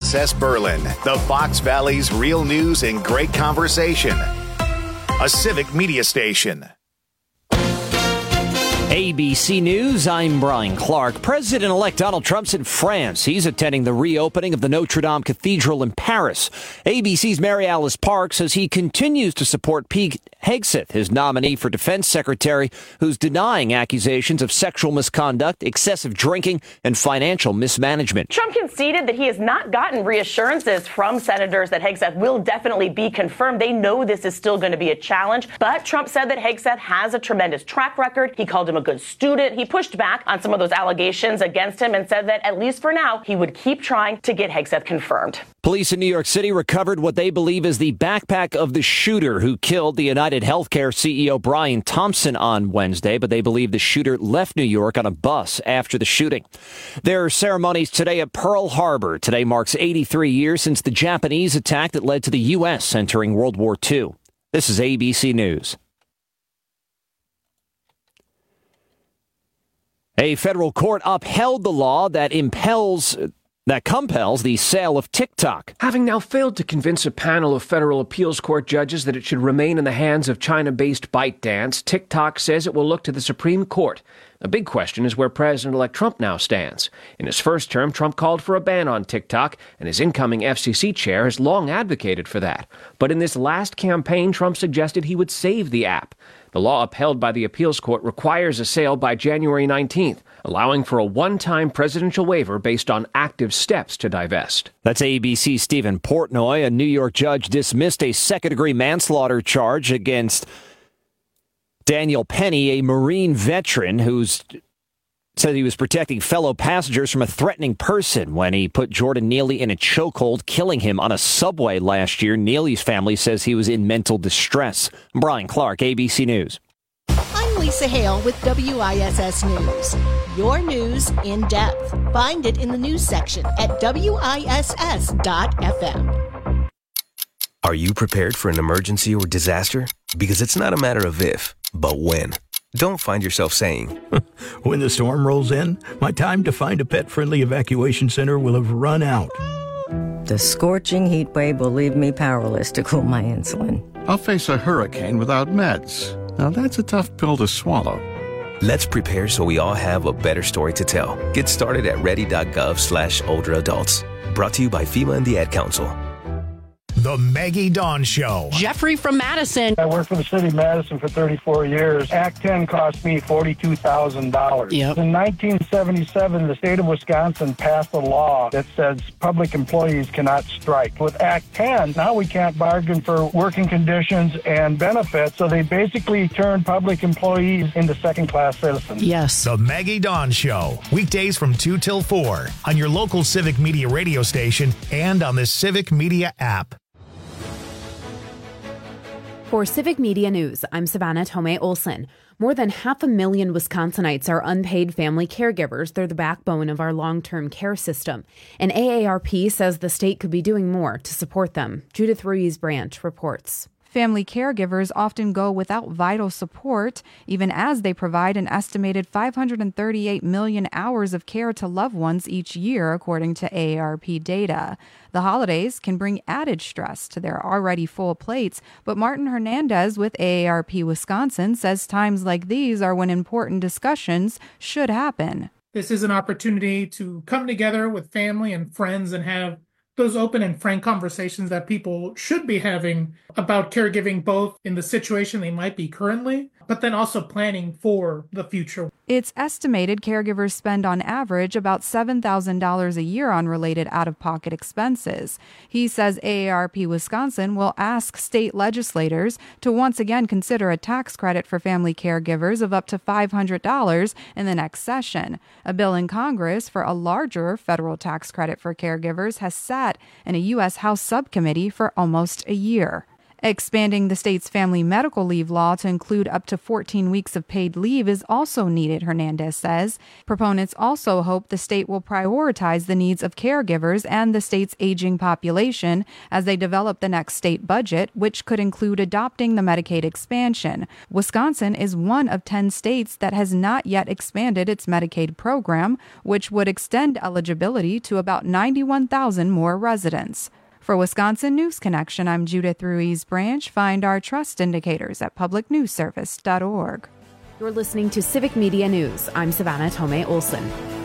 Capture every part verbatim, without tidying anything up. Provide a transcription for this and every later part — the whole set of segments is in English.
S S Berlin, the Fox Valley's real news and great conversation. A civic media station. A B C News, I'm Brian Clark. President-elect Donald Trump's in France. He's attending the reopening of the Notre Dame Cathedral in Paris. A B C's Mary Alice Park says he continues to support Pete Hegseth, his nominee for defense secretary, who's denying accusations of sexual misconduct, excessive drinking, and financial mismanagement. Trump conceded that he has not gotten reassurances from senators that Hegseth will definitely be confirmed. They know this is still going to be a challenge, but Trump said that Hegseth has a tremendous track record. He called him a good student. He pushed back on some of those allegations against him and said that, at least for now, he would keep trying to get Hegseth confirmed. Police in New York City recovered what they believe is the backpack of the shooter who killed the United Healthcare C E O Brian Thompson on Wednesday, but they believe the shooter left New York on a bus after the shooting. There are ceremonies today at Pearl Harbor. Today marks eighty-three years since the Japanese attack that led to the U S entering World War Two. This is A B C News. A federal court upheld the law that impels that compels the sale of TikTok. Having now failed to convince a panel of federal appeals court judges that it should remain in the hands of China-based ByteDance, TikTok says it will look to the Supreme Court. A big question is where President-elect Trump now stands. In his first term, Trump called for a ban on TikTok, and his incoming F C C chair has long advocated for that. But in this last campaign, Trump suggested he would save the app. The law upheld by the appeals court requires a sale by January nineteenth, allowing for a one-time presidential waiver based on active steps to divest. That's A B C's Stephen Portnoy. A New York judge dismissed a second-degree manslaughter charge against Daniel Penny, a Marine veteran who's said he was protecting fellow passengers from a threatening person when he put Jordan Neely in a chokehold, killing him on a subway last year. Neely's family says he was in mental distress. Brian Clark, A B C News. I'm Lisa Hale with W I S S News. Your news in depth. Find it in the news section at W I S S dot F M. Are you prepared for an emergency or disaster? Because it's not a matter of if, but when. Don't find yourself saying, when the storm rolls in, my time to find a pet-friendly evacuation center will have run out. The scorching heat wave will leave me powerless to cool my insulin. I'll face a hurricane without meds. Now that's a tough pill to swallow. Let's prepare so we all have a better story to tell. Get started at ready.gov slash older adults. Brought to you by FEMA and the Ad Council. The Maggie Dawn Show. Jeffrey from Madison. I worked for the city of Madison for thirty-four years. Act ten cost me forty-two thousand dollars. Yep. In nineteen seventy-seven, the state of Wisconsin passed a law that says public employees cannot strike. With Act ten, now we can't bargain for working conditions and benefits, so they basically turned public employees into second-class citizens. Yes. The Maggie Dawn Show. Weekdays from two till four on your local Civic Media radio station and on the Civic Media app. For Civic Media News, I'm Savannah Tomei Olson. More than half a million Wisconsinites are unpaid family caregivers. They're the backbone of our long-term care system. And A A R P says the state could be doing more to support them. Judith Ruiz-Branch reports. Family caregivers often go without vital support, even as they provide an estimated five hundred thirty-eight million hours of care to loved ones each year, according to A A R P data. The holidays can bring added stress to their already full plates, but Martin Hernandez with A A R P Wisconsin says times like these are when important discussions should happen. This is an opportunity to come together with family and friends and have those open and frank conversations that people should be having about caregiving, both in the situation they might be currently, but then also planning for the future. It's estimated caregivers spend on average about seven thousand dollars a year on related out-of-pocket expenses. He says A A R P Wisconsin will ask state legislators to once again consider a tax credit for family caregivers of up to five hundred dollars in the next session. A bill in Congress for a larger federal tax credit for caregivers has sat in a U S House subcommittee for almost a year. Expanding the state's family medical leave law to include up to fourteen weeks of paid leave is also needed, Hernandez says. Proponents also hope the state will prioritize the needs of caregivers and the state's aging population as they develop the next state budget, which could include adopting the Medicaid expansion. Wisconsin is one of ten states that has not yet expanded its Medicaid program, which would extend eligibility to about ninety-one thousand more residents. For Wisconsin News Connection, I'm Judith Ruiz Branch. Find our trust indicators at public news service dot org. You're listening to Civic Media News. I'm Savannah Tomei Olson.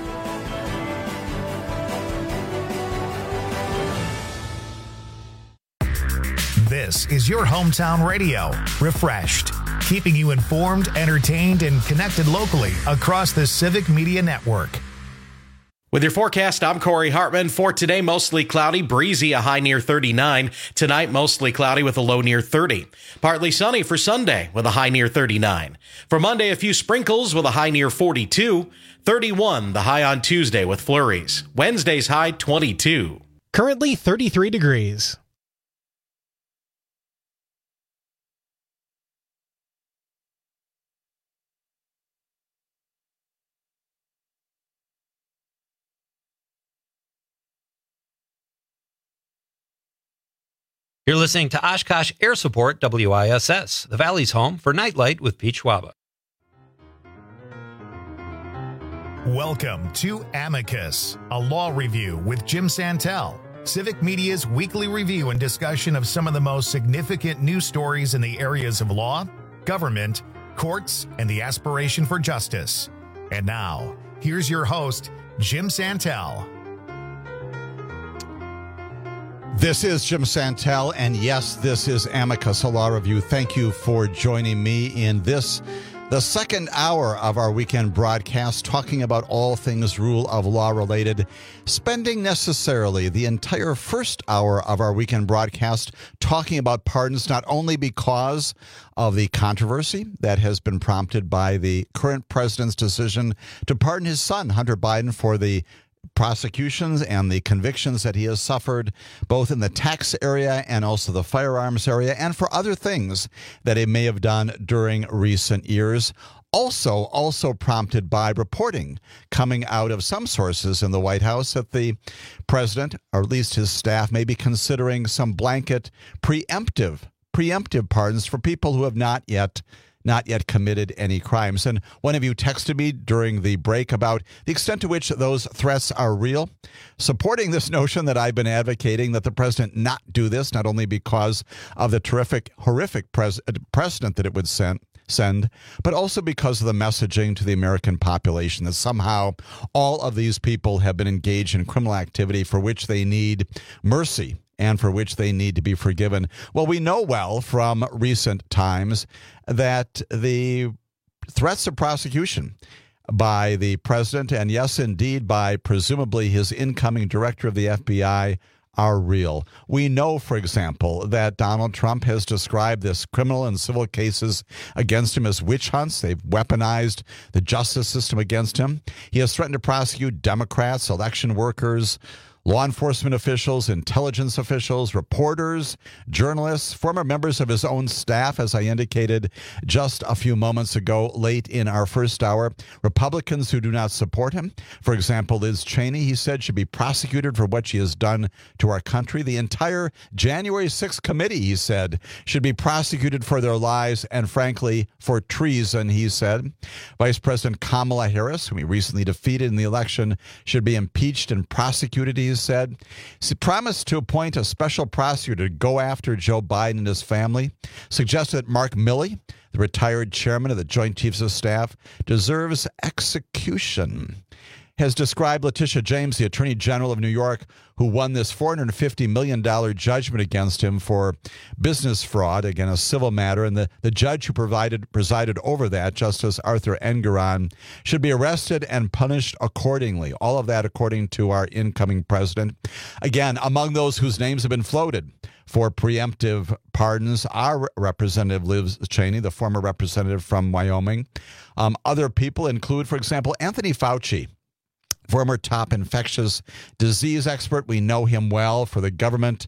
This is your hometown radio, Refreshed, keeping you informed, entertained, and connected locally across the Civic Media Network. With your forecast, I'm Corey Hartman. For today, mostly cloudy, breezy, a high near thirty-nine. Tonight, mostly cloudy with a low near thirty. Partly sunny for Sunday with a high near thirty-nine. For Monday, a few sprinkles with a high near forty-two. thirty-one, the high on Tuesday with flurries. Wednesday's high, twenty-two. Currently thirty-three degrees. You're listening to Oshkosh Air Support W I S S, the Valley's home for Nightlight with Pete Schwaba. Welcome to Amicus, a law review with Jim Santel, Civic Media's weekly review and discussion of some of the most significant news stories in the areas of law, government, courts, and the aspiration for justice. And now, here's your host, Jim Santel. This is Jim Santel, and yes, this is Amicus, a law review. Thank you for joining me in this, the second hour of our weekend broadcast, talking about all things rule of law related, spending necessarily the entire first hour of our weekend broadcast talking about pardons, not only because of the controversy that has been prompted by the current president's decision to pardon his son, Hunter Biden, for the prosecutions and the convictions that he has suffered both in the tax area and also the firearms area, and for other things that he may have done during recent years. Also, also prompted by reporting coming out of some sources in the White House that the president, or at least his staff, may be considering some blanket preemptive, preemptive pardons for people who have not yet not yet committed any crimes. And one of you texted me during the break about the extent to which those threats are real, supporting this notion that I've been advocating that the president not do this, not only because of the terrific, horrific pres- precedent that it would send, send, but also because of the messaging to the American population that somehow all of these people have been engaged in criminal activity for which they need mercy and for which they need to be forgiven. Well, we know well from recent times that the threats of prosecution by the president, and yes, indeed, by presumably his incoming director of the F B I, are real. We know, for example, that Donald Trump has described this criminal and civil cases against him as witch hunts. They've weaponized the justice system against him. He has threatened to prosecute Democrats, election workers, law enforcement officials, intelligence officials, reporters, journalists, former members of his own staff, as I indicated just a few moments ago, late in our first hour. Republicans who do not support him, for example, Liz Cheney, he said, should be prosecuted for what she has done to our country. The entire January sixth committee, he said, should be prosecuted for their lies and, frankly, for treason, he said. Vice President Kamala Harris, whom he recently defeated in the election, should be impeached and prosecuted, he said. He promised to appoint a special prosecutor to go after Joe Biden and his family, suggested that Mark Milley, the retired chairman of the Joint Chiefs of Staff, deserves execution. Has described Letitia James, the Attorney General of New York, who won this four hundred fifty million dollars judgment against him for business fraud, again, a civil matter. And the, the judge who provided, presided over that, Justice Arthur Engoron, should be arrested and punished accordingly. All of that according to our incoming president. Again, among those whose names have been floated for preemptive pardons are Representative Liz Cheney, the former representative from Wyoming. Um, other people include, for example, Anthony Fauci, former top infectious disease expert. We know him well for the government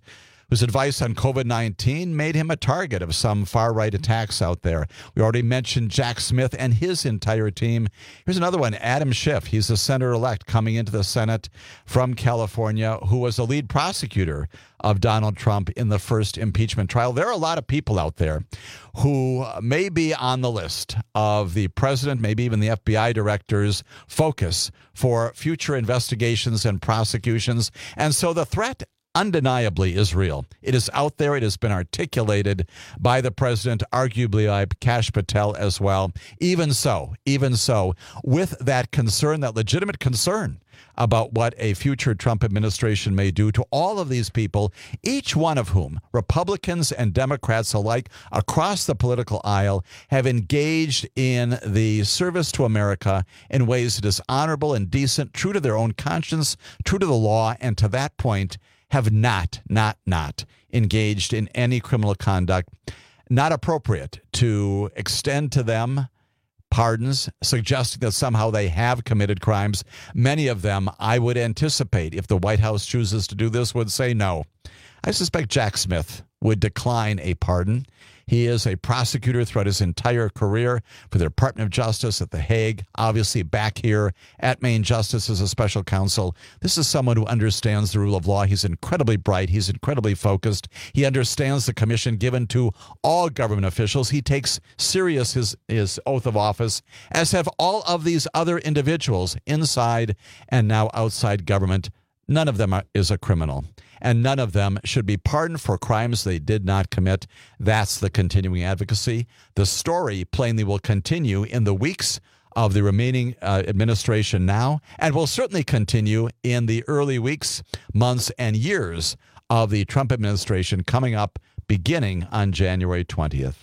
whose advice on COVID nineteen made him a target of some far-right attacks out there. We already mentioned Jack Smith and his entire team. Here's another one, Adam Schiff. He's the senator-elect coming into the Senate from California, who was the lead prosecutor of Donald Trump in the first impeachment trial. There are a lot of people out there who may be on the list of the president, maybe even the F B I director's focus for future investigations and prosecutions. And so the threat undeniably is real. It is out there. It has been articulated by the president, arguably by Kash Patel as well. Even so, even so, with that concern, that legitimate concern about what a future Trump administration may do to all of these people, each one of whom, Republicans and Democrats alike across the political aisle, have engaged in the service to America in ways that is honorable and decent, true to their own conscience, true to the law, and to that point, have not, not, not engaged in any criminal conduct, not appropriate to extend to them pardons, suggesting that somehow they have committed crimes. Many of them, I would anticipate, if the White House chooses to do this, would say no. I suspect Jack Smith would decline a pardon. He is a prosecutor throughout his entire career for the Department of Justice at The Hague, obviously back here at Maine Justice as a special counsel. This is someone who understands the rule of law. He's incredibly bright. He's incredibly focused. He understands the commission given to all government officials. He takes serious his, his oath of office, as have all of these other individuals inside and now outside government. None of them are, is a criminal, and none of them should be pardoned for crimes they did not commit. That's the continuing advocacy. The story plainly will continue in the weeks of the remaining uh, administration now, and will certainly continue in the early weeks, months, and years of the Trump administration coming up beginning on January twentieth.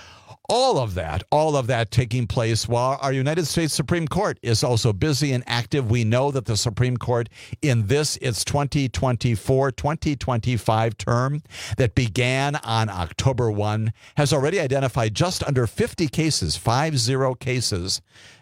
All of that, all of that taking place while our United States Supreme Court is also busy and active. We know that the Supreme Court in this, its twenty twenty-four twenty twenty-five term that began on October first, has already identified just under fifty cases, five zero cases,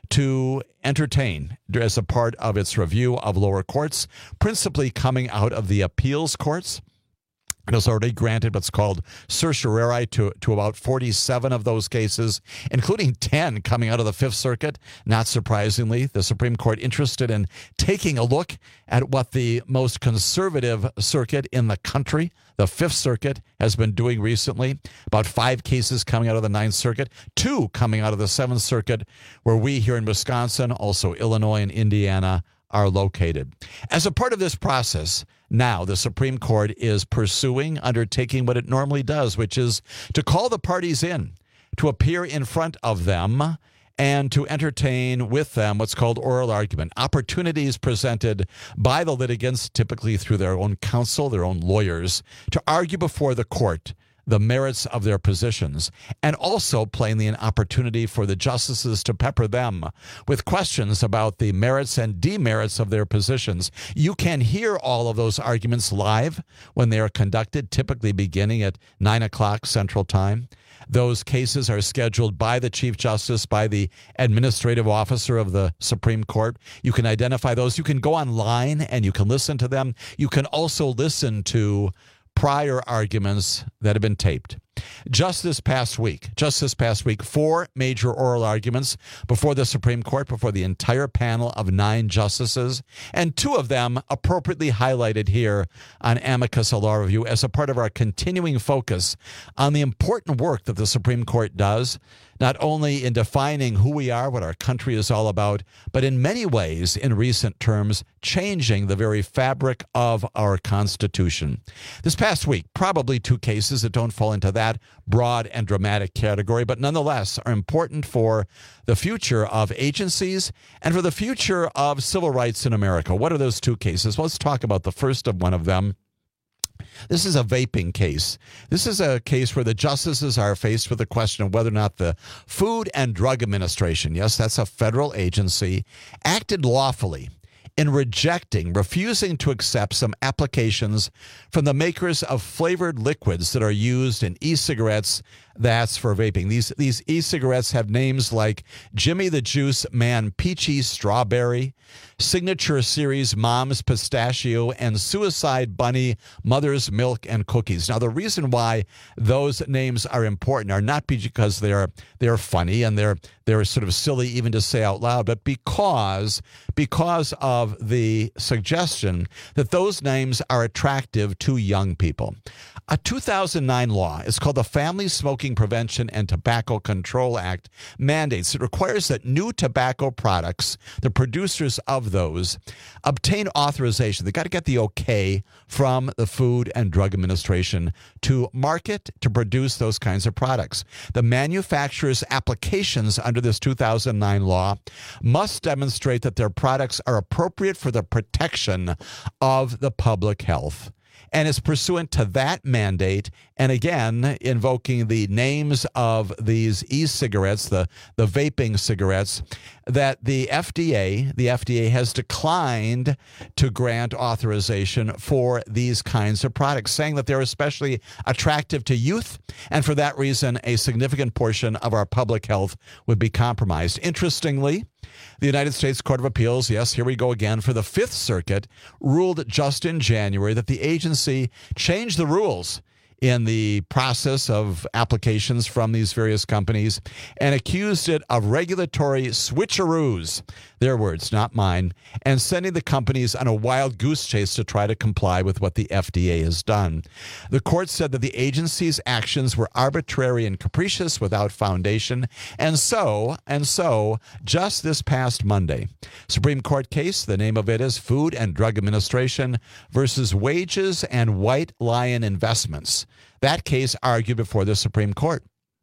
to entertain as a part of its review of lower courts, principally coming out of the appeals courts. It has already granted what's called certiorari to, to about forty-seven of those cases, including ten coming out of the Fifth Circuit. Not surprisingly, the Supreme Court interested in taking a look at what the most conservative circuit in the country, the Fifth Circuit, has been doing recently. About five cases coming out of the Ninth Circuit, two coming out of the Seventh Circuit, where we here in Wisconsin, also Illinois and Indiana, are located. As a part of this process, now the Supreme Court is pursuing, undertaking what it normally does, which is to call the parties in, to appear in front of them, and to entertain with them what's called oral argument, opportunities presented by the litigants, typically through their own counsel, their own lawyers, to argue before the court the merits of their positions, and also plainly an opportunity for the justices to pepper them with questions about the merits and demerits of their positions. You can hear all of those arguments live when they are conducted, typically beginning at nine o'clock Central Time. Those cases are scheduled by the Chief Justice, by the administrative officer of the Supreme Court. You can identify those. You can go online and you can listen to them. You can also listen to prior arguments that have been taped. Just this past week, just this past week, four major oral arguments before the Supreme Court, before the entire panel of nine justices, and two of them appropriately highlighted here on Amicus Law Review as a part of our continuing focus on the important work that the Supreme Court does, not only in defining who we are, what our country is all about, but in many ways, in recent terms, changing the very fabric of our Constitution. This past week, probably two cases that don't fall into that broad and dramatic category, but nonetheless are important for the future of agencies and for the future of civil rights in America. What are those two cases? Let's talk about the first of one of them. This is a vaping case. This is a case where the justices are faced with the question of whether or not the Food and Drug Administration, yes, that's a federal agency, acted lawfully in rejecting, refusing to accept some applications from the makers of flavored liquids that are used in e-cigarettes That's for vaping. These these e-cigarettes have names like Jimmy the Juice Man Peachy Strawberry, Signature Series Mom's Pistachio, and Suicide Bunny Mother's Milk and Cookies. Now, the reason why those names are important are not because they're they're funny and they're they're sort of silly even to say out loud, but because because of the suggestion that those names are attractive to young people. A two thousand nine law, it's called the Family Smoking Prevention and Tobacco Control Act, mandates it requires that new tobacco products, the producers of those, obtain authorization. They got to get the okay from the Food and Drug Administration to market, to produce those kinds of products. The manufacturer's applications under this two thousand nine law must demonstrate that their products are appropriate for the protection of the public health. And it's pursuant to that mandate, and again, invoking the names of these e-cigarettes, the, the vaping cigarettes, that the F D A, the F D A has declined to grant authorization for these kinds of products, saying that they're especially attractive to youth, and for that reason, a significant portion of our public health would be compromised. Interestingly, the United States Court of Appeals, yes, here we go again, for the Fifth Circuit, ruled just in January that the agency changed the rules in the process of applications from these various companies and accused it of regulatory switcheroos, their words, not mine, and sending the companies on a wild goose chase to try to comply with what the F D A has done. The court said that the agency's actions were arbitrary and capricious without foundation, and so, and so, just this past Monday, Supreme Court case, the name of it is Food and Drug Administration versus Wages and White Lion Investments. That case argued before the Supreme Court.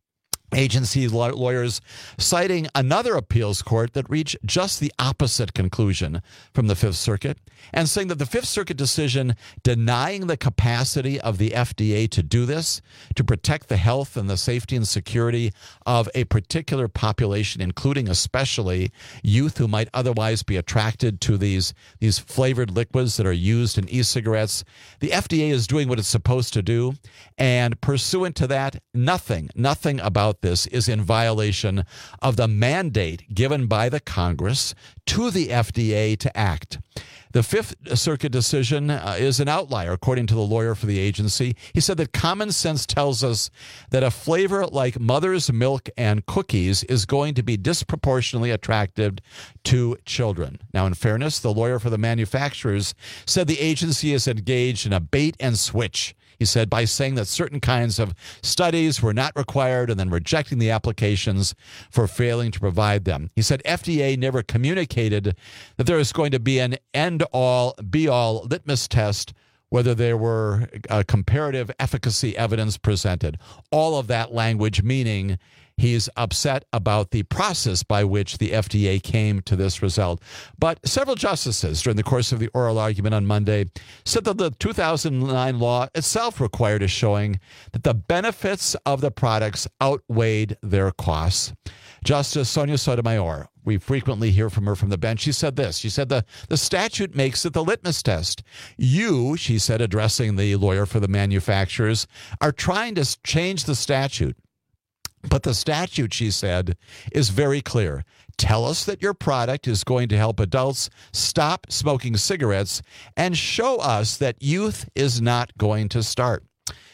Agency lawyers citing another appeals court that reached just the opposite conclusion from the Fifth Circuit, and saying that the Fifth Circuit decision denying the capacity of the F D A to do this, to protect the health and the safety and security of a particular population, including especially youth who might otherwise be attracted to these, these flavored liquids that are used in e-cigarettes. The F D A is doing what it's supposed to do, and pursuant to that, nothing, nothing about this is in violation of the mandate given by the Congress to the F D A to act. The Fifth Circuit decision uh, is an outlier, according to the lawyer for the agency. He said that common sense tells us that a flavor like Mother's Milk and Cookies is going to be disproportionately attractive to children. Now, in fairness, the lawyer for the manufacturers said the agency is engaged in a bait and switch. He said, by saying that certain kinds of studies were not required and then rejecting the applications for failing to provide them. He said F D A never communicated that there was going to be an end-all, be-all litmus test whether there were uh, comparative efficacy evidence presented. All of that language meaning he's upset about the process by which the F D A came to this result. But several justices during the course of the oral argument on Monday said that the two thousand nine law itself required a showing that the benefits of the products outweighed their costs. Justice Sonia Sotomayor, we frequently hear from her from the bench. She said this. She said the, the statute makes it the litmus test. You, she said, addressing the lawyer for the manufacturers, are trying to change the statute. But the statute, she said, is very clear. Tell us that your product is going to help adults stop smoking cigarettes and show us that youth is not going to start.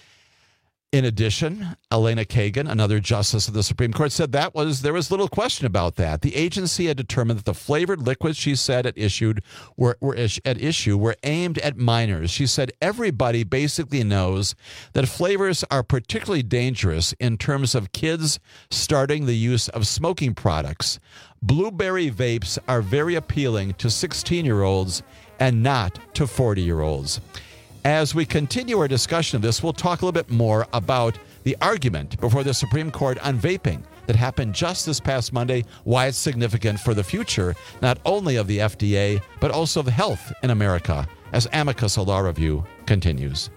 In addition, Elena Kagan, another justice of the Supreme Court, said that was there was little question about that. The agency had determined that the flavored liquids, she said, at issued were, were at issue were aimed at minors. She said everybody basically knows that flavors are particularly dangerous in terms of kids starting the use of smoking products. Blueberry vapes are very appealing to sixteen-year-olds and not to forty-year-olds. As we continue our discussion of this, we'll talk a little bit more about the argument before the Supreme Court on vaping that happened just this past Monday, why it's significant for the future, not only of the F D A, but also of health in America, as Amicus, a law review, continues.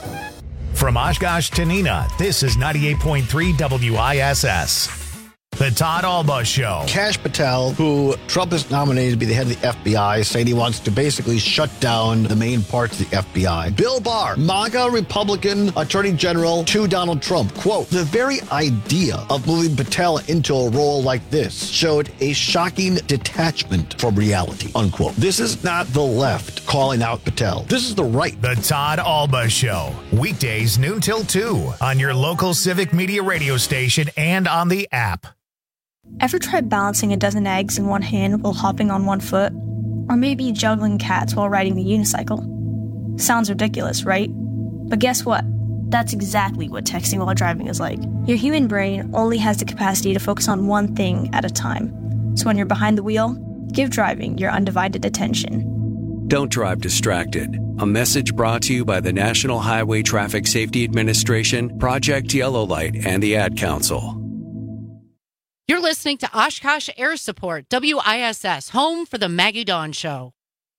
From Oshkosh to Neenah, this is ninety-eight point three W I S S. The Todd Alba Show. Kash Patel, who Trump has nominated to be the head of the F B I, saying he wants to basically shut down the main parts of the F B I. Bill Barr, MAGA Republican Attorney General to Donald Trump. Quote, the very idea of moving Patel into a role like this showed a shocking detachment from reality, unquote. This is not the left calling out Patel. This is the right. The Todd Alba Show. Weekdays noon till two on your local Civic Media radio station and on the app. Ever tried balancing a dozen eggs in one hand while hopping on one foot? Or maybe juggling cats while riding the unicycle? Sounds ridiculous, right? But guess what? That's exactly what texting while driving is like. Your human brain only has the capacity to focus on one thing at a time. So when you're behind the wheel, give driving your undivided attention. Don't drive distracted. A message brought to you by the National Highway Traffic Safety Administration, Project Yellow Light, and the Ad Council. You're listening to Oshkosh Air Support, W I S S, home for the Maggie Dawn Show.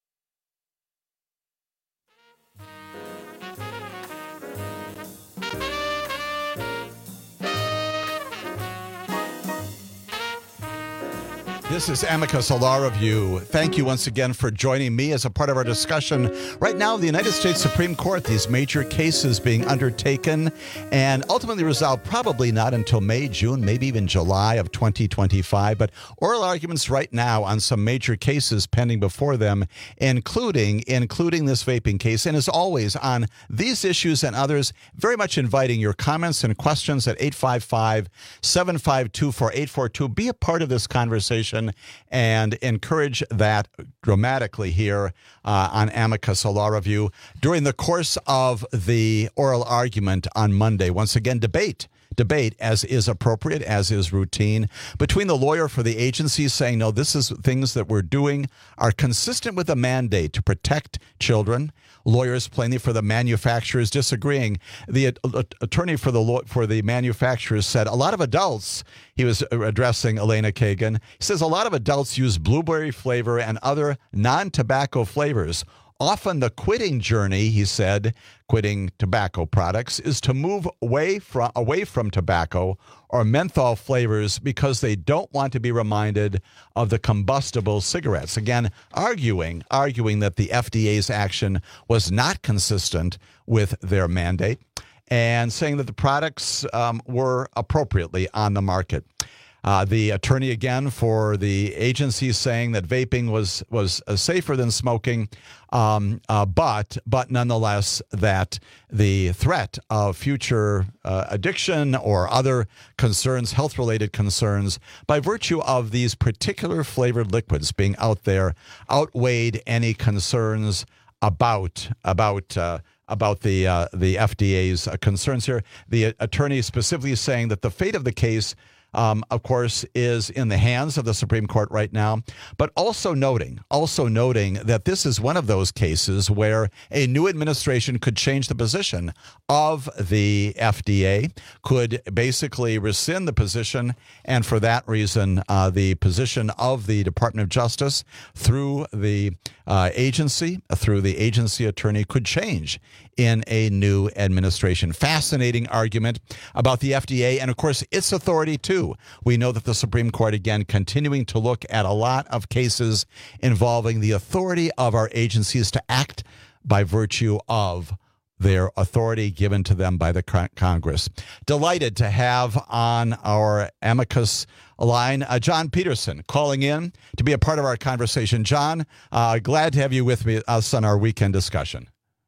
This is Amicus, a law review. Thank you once again for joining me as a part of our discussion. Right now, the United States Supreme Court, these major cases being undertaken and ultimately resolved probably not until May, June, maybe even July of twenty twenty-five. But oral arguments right now on some major cases pending before them, including, including this vaping case. And as always, on these issues and others, very much inviting your comments and questions at eight five five, seven five two, four eight four two. Be a part of this conversation and encourage that dramatically here uh, on Amicus, a law review. During the course of the oral argument on Monday, once again, debate. Debate, as is appropriate, as is routine, between the lawyer for the agency saying, no, this is things that we're doing are consistent with the mandate to protect children. Lawyers plainly for the manufacturers disagreeing. The uh, attorney for the law, for the manufacturers said a lot of adults, he was addressing Elena Kagan, he says a lot of adults use blueberry flavor and other non-tobacco flavors. Often the quitting journey, he said, quitting tobacco products, is to move away from away from tobacco or menthol flavors because they don't want to be reminded of the combustible cigarettes. Again, arguing, arguing that the F D A's action was not consistent with their mandate and saying that the products um, were appropriately on the market. Uh, the attorney, again, for the agency saying that vaping was was uh, safer than smoking, um, uh, but but nonetheless that the threat of future uh, addiction or other concerns, health-related concerns, by virtue of these particular flavored liquids being out there, outweighed any concerns about about. Uh, about the uh, the F D A's uh, concerns here. The attorney specifically saying that the fate of the case, Um, of course, is in the hands of the Supreme Court right now, but also noting, also noting that this is one of those cases where a new administration could change the position of the F D A, could basically rescind the position, and for that reason, uh, the position of the Department of Justice through the uh, agency, through the agency attorney, could change in a new administration. Fascinating argument about the F D A and, of course, its authority, too. We know that the Supreme Court, again, continuing to look at a lot of cases involving the authority of our agencies to act by virtue of their authority given to them by the Congress. Delighted to have on our amicus line uh, John Peterson calling in to be a part of our conversation. John, uh, glad to have you with me, us on our weekend discussion.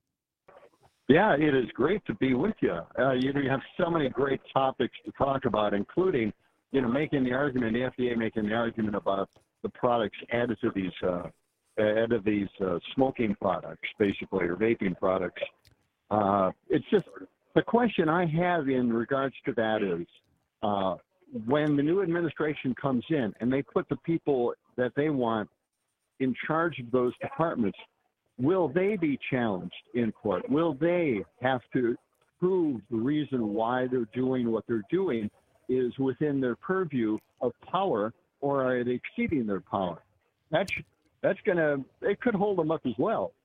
Yeah, it is great to be with you. Uh, you know, you have so many great topics to talk about, including, you know, making the argument, the F D A making the argument about the products added to these, uh, added to these uh, smoking products, basically, or vaping products. Uh, it's just, the question I have in regards to that is, uh, when the new administration comes in and they put the people that they want in charge of those departments, will they be challenged in court? Will they have to prove the reason why they're doing what they're doing is within their purview of power, or are they exceeding their power? That's that's going to, it could hold them up as well.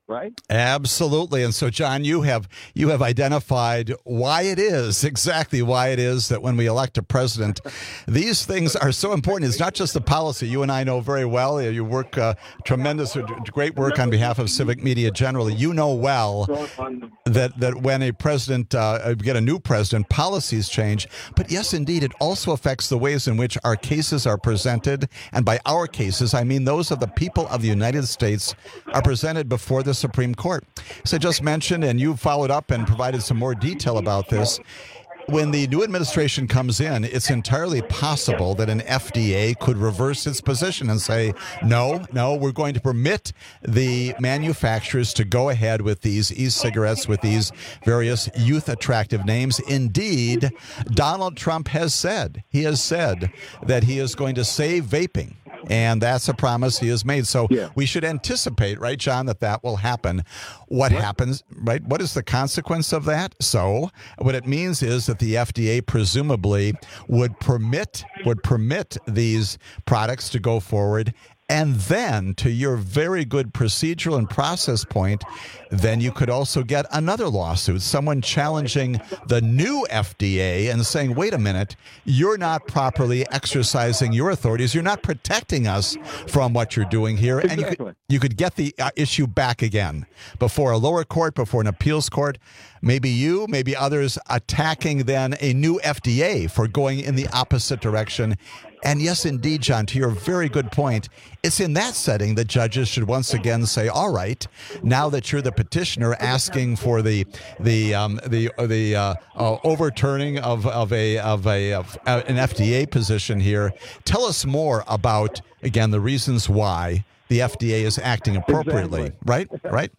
right? Absolutely. And so, John, you have you have identified why it is, exactly why it is that when we elect a president, these things are so important. It's not just the policy. You and I know very well. You work uh, tremendous, great work on behalf of Civic Media generally. You know well that, that when a president, uh, get a new president, policies change. But yes, indeed, it also affects the ways in which our cases are presented. And by our cases, I mean those of the people of the United States are presented before the Supreme Court. As I just mentioned, and you followed up and provided some more detail about this, when the new administration comes in, it's entirely possible that an F D A could reverse its position and say, no, no, we're going to permit the manufacturers to go ahead with these e-cigarettes with these various youth attractive names. Indeed, Donald Trump has said, he has said that he is going to save vaping. And that's a promise he has made. So yeah. we should anticipate, right, John, that that will happen. What right. happens, right? What is the consequence of that? So what it means is that the F D A presumably would permit would permit these products to go forward. And then, to your very good procedural and process point, then you could also get another lawsuit, someone challenging the new F D A and saying, wait a minute, you're not properly exercising your authorities. You're not protecting us from what you're doing here. Exactly. And you could, you could get the uh, issue back again before a lower court, before an appeals court. Maybe you, maybe others attacking then a new F D A for going in the opposite direction. And yes, indeed, John, to your very good point, it's in that setting that judges should once again say, all right, now that you're the petitioner asking for the the um, the the uh, uh, overturning of of a of a of an F D A position here, tell us more about, again, the reasons why the F D A is acting appropriately, exactly. right? Right?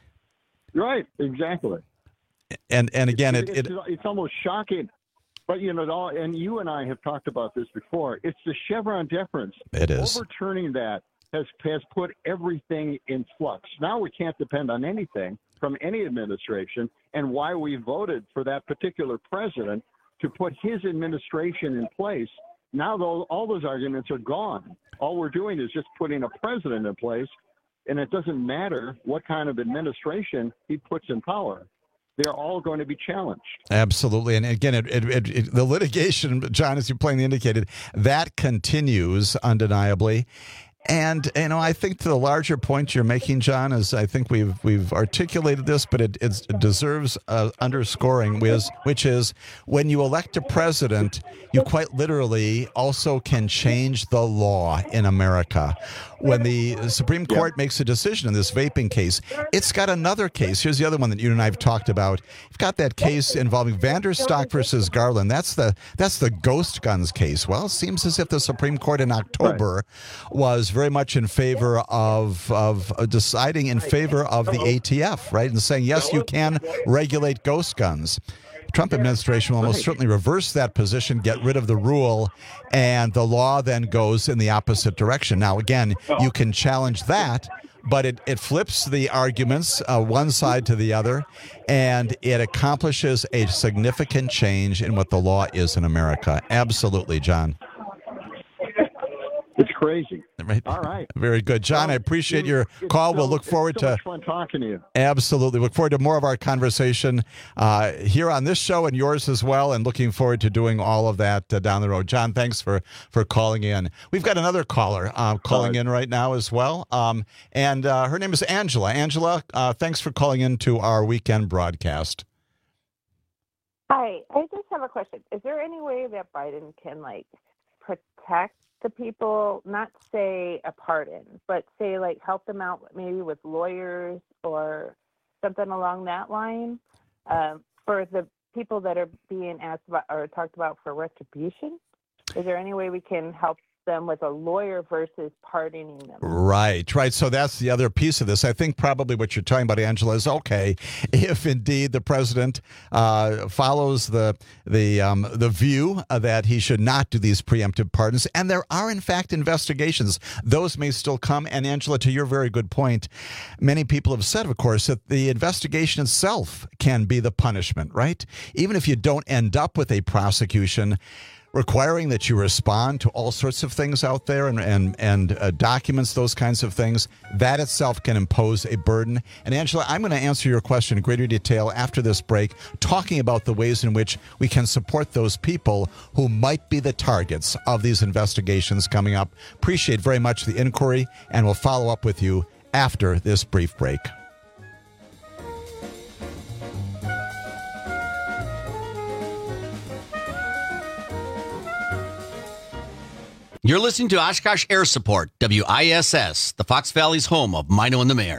Right, exactly. And and again, it, it's, it it's almost shocking. But, you know, it all, and you and I have talked about this before. It's the Chevron deference. It is. Overturning that has has put everything in flux. Now we can't depend on anything from any administration, and why we voted for that particular president to put his administration in place. Now those, all those arguments are gone. All we're doing is just putting a president in place, and it doesn't matter what kind of administration he puts in power. They're all going to be challenged. Absolutely. And again, it, it, it, it, the litigation, John, as you plainly indicated, that continues undeniably. And, you know, I think to the larger point you're making, John, is I think we've we've articulated this, but it, it deserves uh, underscoring, which, which is when you elect a president, you quite literally also can change the law in America. When the Supreme Court yeah. makes a decision in this vaping case, it's got another case. Here's the other one that you and I have talked about. You've got that case involving Vanderstock versus Garland. That's the that's the ghost guns case. Well, it seems as if the Supreme Court in October right. was very much in favor of of deciding in favor of the A T F, right, and saying yes, you can regulate ghost guns. Trump administration will almost certainly reverse that position, get rid of the rule, and the law then goes in the opposite direction. Now, again, you can challenge that, but it, it flips the arguments uh, one side to the other, and it accomplishes a significant change in what the law is in America. Absolutely, John. It's crazy. Right. All right. Very good. John, I appreciate your call. We'll look forward so to... much fun talking to you. Absolutely. Look forward to more of our conversation uh, here on this show and yours as well, and looking forward to doing all of that uh, down the road. John, thanks for, for calling in. We've got another caller uh, calling in right now as well, um, and uh, her name is Angela. Angela, uh, thanks for calling in to our weekend broadcast. Hi. I just have a question. Is there any way that Biden can, like, protect the people, not say a pardon, but say like help them out maybe with lawyers or something along that line um, for the people that are being asked about or talked about for retribution? Is there any way we can help them with a lawyer versus pardoning them? Right, right. So that's the other piece of this. I think probably what you're talking about, Angela, is okay if indeed the president uh, follows the the um, the view that he should not do these preemptive pardons, and there are in fact investigations. Those may still come. And Angela, to your very good point, many people have said, of course, that the investigation itself can be the punishment. Right, even if you don't end up with a prosecution. requiring that you respond to all sorts of things out there and and, and uh, documents, those kinds of things, that itself can impose a burden. And Angela, I'm going to answer your question in greater detail after this break, talking about the ways in which we can support those people who might be the targets of these investigations coming up. Appreciate very much the inquiry, and we'll follow up with you after this brief break. You're listening to Oshkosh Air Support, W I S S, the Fox Valley's home of Mino and the Mayor.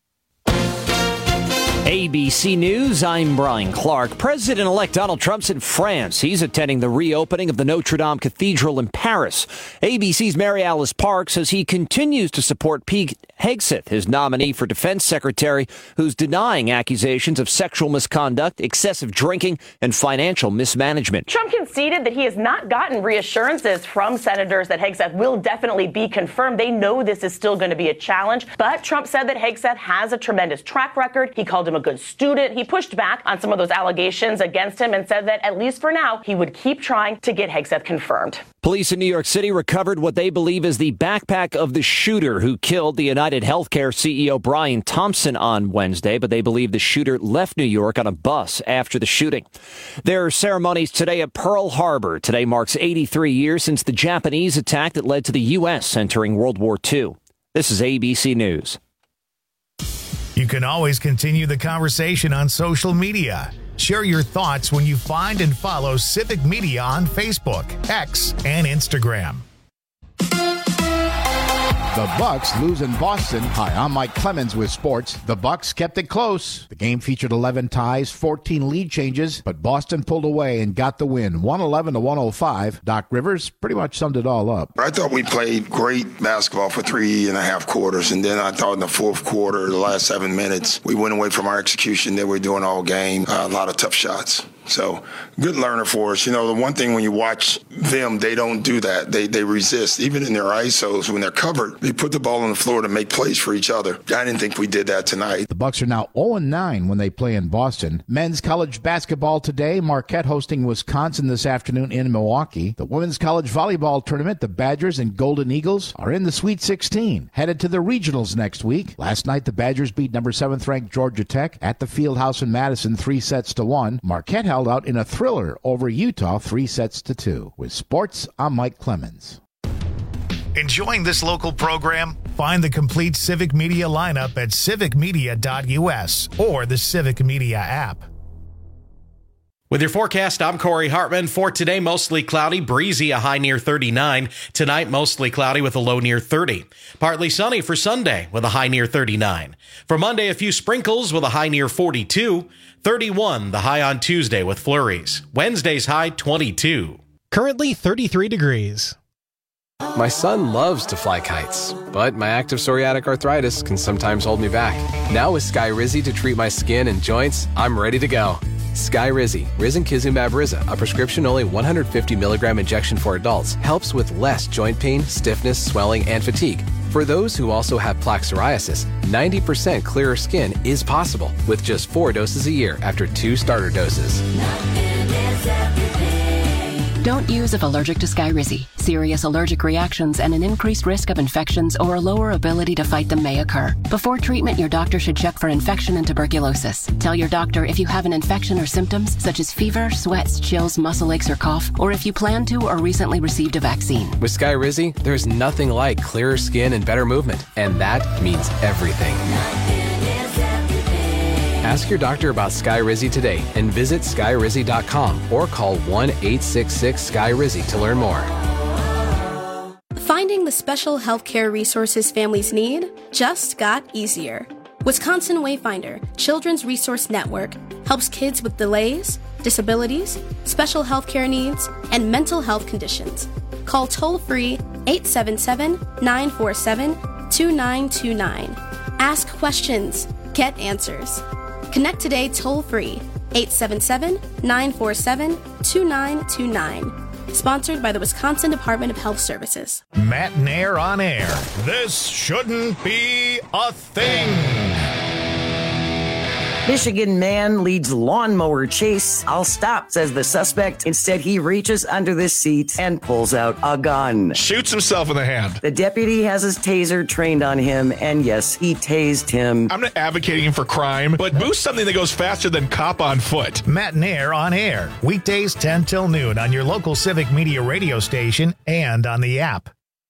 A B C News, I'm Brian Clark. President-elect Donald Trump's in France. He's attending the reopening of the Notre Dame Cathedral in Paris. A B C's Mary Alice Park says he continues to support Pete Hegseth, his nominee for defense secretary, who's denying accusations of sexual misconduct, excessive drinking, and financial mismanagement. Trump conceded that he has not gotten reassurances from senators that Hegseth will definitely be confirmed. They know this is still going to be a challenge, but Trump said that Hegseth has a tremendous track record. He called him a good student. He pushed back on some of those allegations against him and said that, at least for now, he would keep trying to get Hegseth confirmed. Police in New York City recovered what they believe is the backpack of the shooter who killed the United Healthcare C E O Brian Thompson on Wednesday, but they believe the shooter left New York on a bus after the shooting. There are ceremonies today at Pearl Harbor. Today marks eighty-three years since the Japanese attack that led to the U S entering World War Two. This is A B C News. You can always continue the conversation on social media. Share your thoughts when you find and follow Civic Media on Facebook, X, and Instagram. The Bucks lose in Boston. Hi, I'm Mike Clemens with sports. The Bucks kept it close. The game featured eleven ties, fourteen lead changes, but Boston pulled away and got the win, one eleven to one oh five. Doc Rivers pretty much summed it all up. I thought we played great basketball for three and a half quarters, and then I thought in the fourth quarter, the last seven minutes, we went away from our execution that we're doing all game. Uh, a lot of tough shots. So, good learner for us. You know, the one thing when you watch them, they don't do that. They they resist. Even in their I S Os, when they're covered, they put the ball on the floor to make plays for each other. I didn't think we did that tonight. The Bucks are now oh and nine when they play in Boston. Men's college basketball today. Marquette hosting Wisconsin this afternoon in Milwaukee. The women's college volleyball tournament, the Badgers and Golden Eagles, are in the Sweet sixteen. Headed to the regionals next week. Last night, the Badgers beat number seventh ranked Georgia Tech at the Fieldhouse in Madison, three sets to one. Marquette held out in a thriller over Utah, three sets to two. With sports, I'm Mike Clemens. Enjoying this local program? Find the complete Civic Media lineup at civic media dot u s or the Civic Media app. With your forecast, I'm Corey Hartman. For today, mostly cloudy, breezy, a high near thirty-nine. Tonight, mostly cloudy with a low near thirty. Partly sunny for Sunday with a high near thirty-nine. For Monday, a few sprinkles with a high near forty-two. thirty-one, the high on Tuesday with flurries. Wednesday's high, twenty-two. Currently thirty-three degrees. My son loves to fly kites, but my active psoriatic arthritis can sometimes hold me back. Now with Skyrizi to treat my skin and joints, I'm ready to go. Skyrizi, risankizumab Riza, a prescription-only one hundred fifty milligram injection for adults, helps with less joint pain, stiffness, swelling, and fatigue. For those who also have plaque psoriasis, ninety percent clearer skin is possible with just four doses a year after two starter doses. Don't use if allergic to Skyrizi. Serious allergic reactions and an increased risk of infections or a lower ability to fight them may occur. Before treatment, your doctor should check for infection and tuberculosis. Tell your doctor if you have an infection or symptoms such as fever, sweats, chills, muscle aches, or cough, or if you plan to or recently received a vaccine. With Skyrizi, there's nothing like clearer skin and better movement, and that means everything. Ask your doctor about Skyrizi today and visit skyrizi dot com or call one eight six six S K Y R I Z I to learn more. Finding the special healthcare resources families need just got easier. Wisconsin Wayfinder Children's Resource Network helps kids with delays, disabilities, special healthcare needs, and mental health conditions. Call toll-free eight seven seven, nine four seven, two nine two nine. Ask questions. Get answers. Connect today toll-free, eight seven seven, nine four seven, two nine two nine. Sponsored by the Wisconsin Department of Health Services. Matt and Air on air. This shouldn't be a thing. Michigan man leads lawnmower chase. I'll stop, says the suspect. Instead, he reaches under the seat and pulls out a gun. Shoots himself in the hand. The deputy has his taser trained on him, and yes, he tased him. I'm not advocating for crime, but boost something that goes faster than cop on foot. Matt and Air on air. Weekdays ten till noon on your local Civic Media radio station and on the app.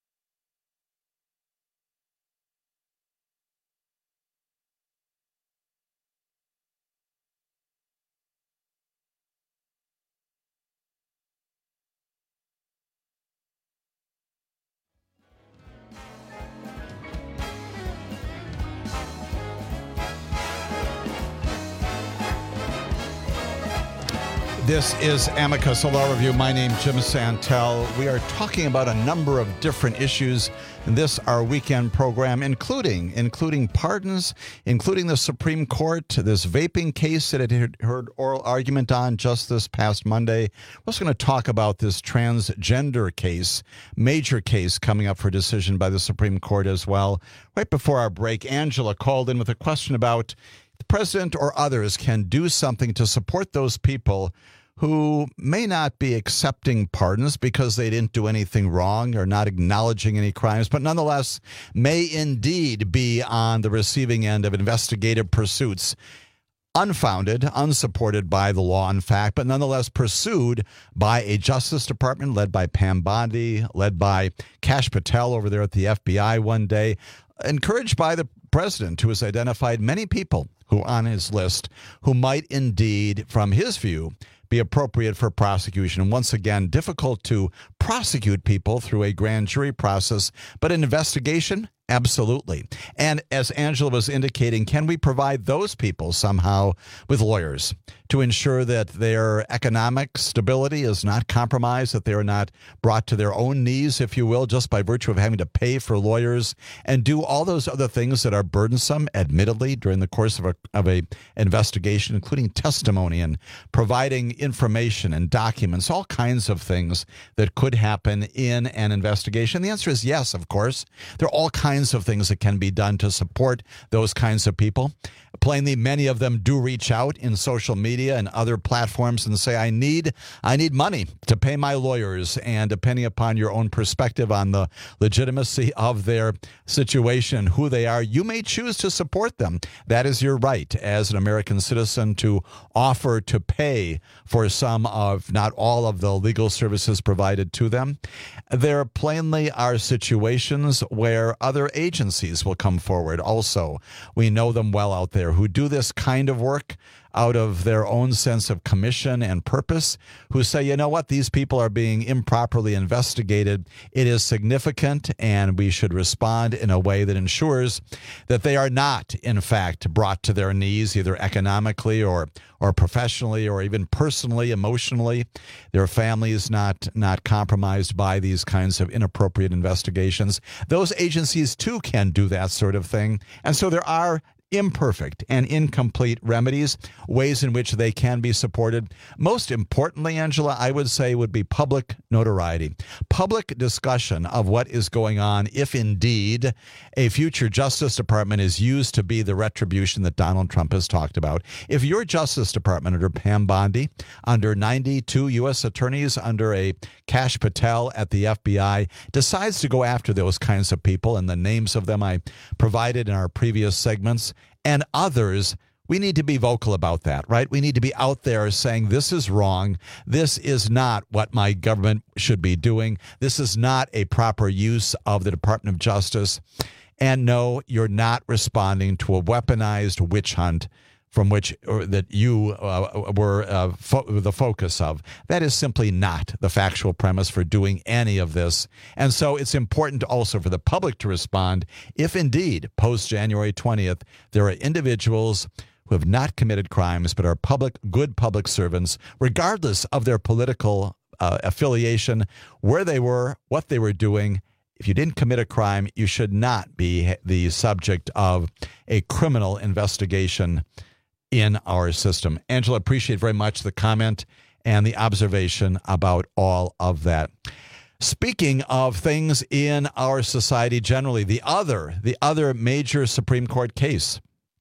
This is Amicus, a law review. My name is Jim Santel. We are talking about a number of different issues in this, our weekend program, including including pardons, including the Supreme Court, this vaping case that it had heard oral argument on just this past Monday. We're also going to talk about this transgender case, major case coming up for decision by the Supreme Court as well. Right before our break, Angela called in with a question about the president or others can do something to support those people who may not be accepting pardons because they didn't do anything wrong or not acknowledging any crimes, but nonetheless may indeed be on the receiving end of investigative pursuits, unfounded, unsupported by the law, in fact, but nonetheless pursued by a Justice Department led by Pam Bondi, led by Kash Patel over there at the F B I one day, encouraged by the president, who has identified many people who are on his list who might indeed, from his view, be appropriate for prosecution. And once again, difficult to prosecute people through a grand jury process, but an investigation, absolutely. And as Angela was indicating, can we provide those people somehow with lawyers to ensure that their economic stability is not compromised, that they are not brought to their own knees, if you will, just by virtue of having to pay for lawyers and do all those other things that are burdensome, admittedly, during the course of a, of a investigation, including testimony and providing information and documents, all kinds of things that could happen in an investigation? The answer is yes, of course. There are all kinds of things that can be done to support those kinds of people. Plainly, many of them do reach out in social media and other platforms and say, I need I need money to pay my lawyers. And depending upon your own perspective on the legitimacy of their situation, who they are, you may choose to support them. That is your right as an American citizen to offer to pay for some of, not all of, the legal services provided to them. There plainly are situations where other agencies will come forward also. We know them well out there who do this kind of work out of their own sense of commission and purpose, who say, you know what, these people are being improperly investigated. It is significant, and we should respond in a way that ensures that they are not, in fact, brought to their knees, either economically or or professionally or even personally, emotionally. Their families not not compromised by these kinds of inappropriate investigations. Those agencies, too, can do that sort of thing. And so there are imperfect and incomplete remedies, ways in which they can be supported. Most importantly, Angela, I would say would be public notoriety, public discussion of what is going on if indeed a future Justice Department is used to be the retribution that Donald Trump has talked about. If your Justice Department under Pam Bondi, under ninety-two U S attorneys, under a Kash Patel at the F B I, decides to go after those kinds of people, and the names of them I provided in our previous segments, and others, we need to be vocal about that, right? We need to be out there saying this is wrong. This is not what my government should be doing. This is not a proper use of the Department of Justice. And no, you're not responding to a weaponized witch hunt from which or that you uh, were uh, fo- the focus of. That is simply not the factual premise for doing any of this. And so it's important also for the public to respond if indeed, post-January twentieth, there are individuals who have not committed crimes but are public, good public servants, regardless of their political uh, affiliation, where they were, what they were doing. If you didn't commit a crime, you should not be the subject of a criminal investigation in our system. Angela, appreciate very much the comment and the observation about all of that. Speaking of things in our society generally, the other, the other major Supreme Court case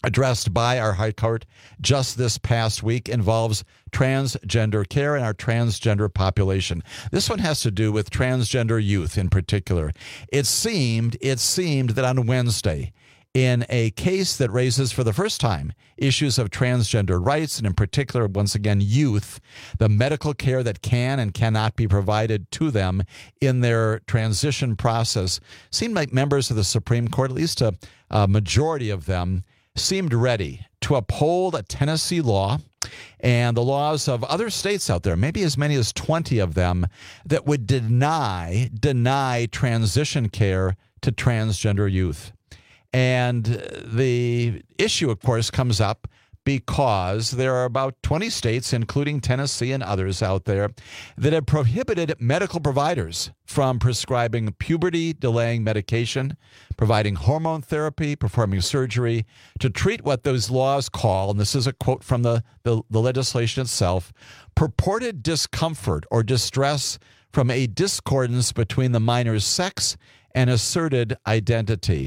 addressed by our High Court just this past week involves transgender care and our transgender population. This one has to do with transgender youth in particular. It seemed, it seemed that on Wednesday, in a case that raises for the first time issues of transgender rights, and in particular, once again, youth, the medical care that can and cannot be provided to them in their transition process, seemed like members of the Supreme Court, at least a, a majority of them, seemed ready to uphold a Tennessee law and the laws of other states out there, maybe as many as twenty of them, that would deny, deny transition care to transgender youth. And the issue, of course, comes up because there are about twenty states, including Tennessee and others out there, that have prohibited medical providers from prescribing puberty-delaying medication, providing hormone therapy, performing surgery to treat what those laws call, and this is a quote from the, the, the legislation itself, purported discomfort or distress from a discordance between the minor's sex and asserted identity.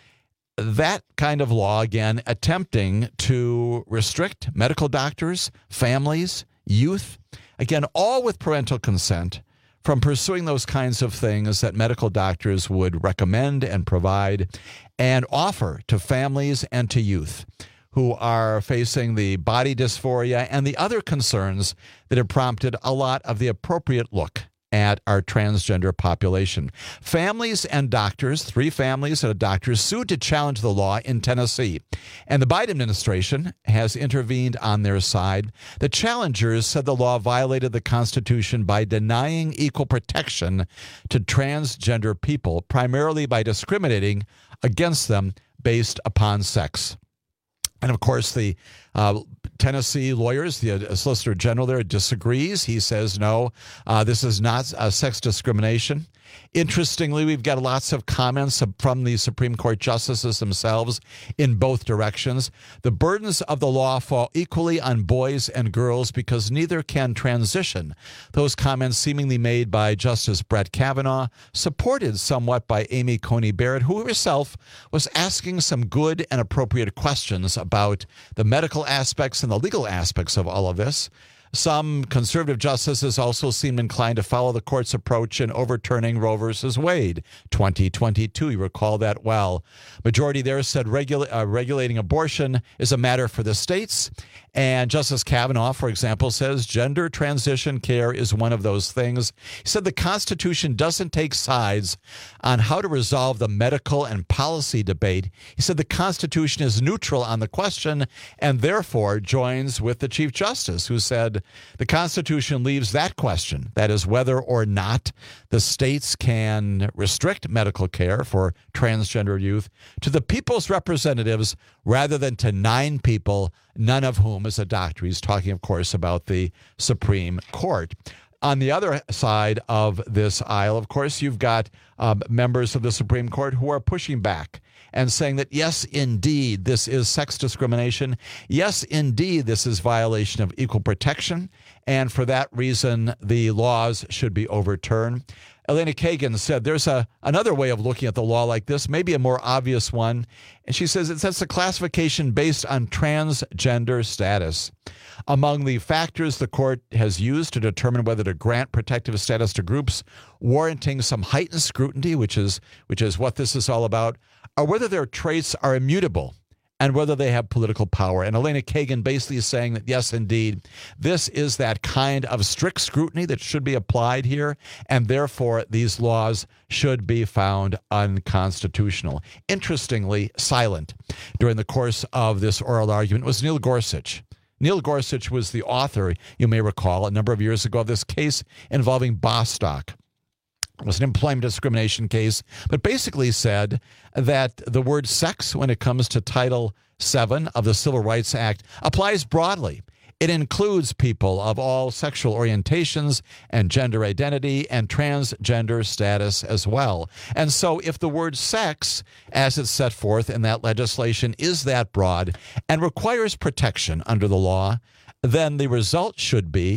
That kind of law, again, attempting to restrict medical doctors, families, youth, again, all with parental consent, from pursuing those kinds of things that medical doctors would recommend and provide and offer to families and to youth who are facing the body dysphoria and the other concerns that have prompted a lot of the appropriate look at our transgender population. Families and doctors, three families and a doctor, sued to challenge the law in Tennessee. And the Biden administration has intervened on their side. The challengers said the law violated the Constitution by denying equal protection to transgender people, primarily by discriminating against them based upon sex. And of course, the uh, Tennessee lawyers, the uh, Solicitor General there disagrees. He says, no, uh, this is not uh, sex discrimination. Interestingly, we've got lots of comments from the Supreme Court justices themselves in both directions. The burdens of the law fall equally on boys and girls because neither can transition. Those comments seemingly made by Justice Brett Kavanaugh, supported somewhat by Amy Coney Barrett, who herself was asking some good and appropriate questions about the medical aspects and the legal aspects of all of this. Some conservative justices also seem inclined to follow the court's approach in overturning Roe versus Wade, twenty twenty-two. You recall that well. Majority there said regula- uh, regulating abortion is a matter for the states. And Justice Kavanaugh, for example, says gender transition care is one of those things. He said the Constitution doesn't take sides on how to resolve the medical and policy debate. He said the Constitution is neutral on the question and therefore joins with the Chief Justice, who said the Constitution leaves that question, that is whether or not the states can restrict medical care for transgender youth, to the people's representatives rather than to nine people, none of whom is a doctor. He's talking, of course, about the Supreme Court. On the other side of this aisle, of course, you've got um, members of the Supreme Court who are pushing back and saying that, yes, indeed, this is sex discrimination. Yes, indeed, this is violation of equal protection. And for that reason, the laws should be overturned. Elena Kagan said there's a another way of looking at the law like this, maybe a more obvious one. And she says it sets a classification based on transgender status. Among the factors the court has used to determine whether to grant protective status to groups warranting some heightened scrutiny, which is which is what this is all about, are whether their traits are immutable and whether they have political power. And Elena Kagan basically is saying that, yes, indeed, this is that kind of strict scrutiny that should be applied here, and therefore these laws should be found unconstitutional. Interestingly, silent during the course of this oral argument was Neil Gorsuch. Neil Gorsuch was the author, you may recall, a number of years ago of this case involving Bostock. It was an employment discrimination case, but basically said that the word sex, when it comes to Title seven of the Civil Rights Act, applies broadly. It includes people of all sexual orientations and gender identity and transgender status as well. And so if the word sex, as it's set forth in that legislation, is that broad and requires protection under the law, then the result should be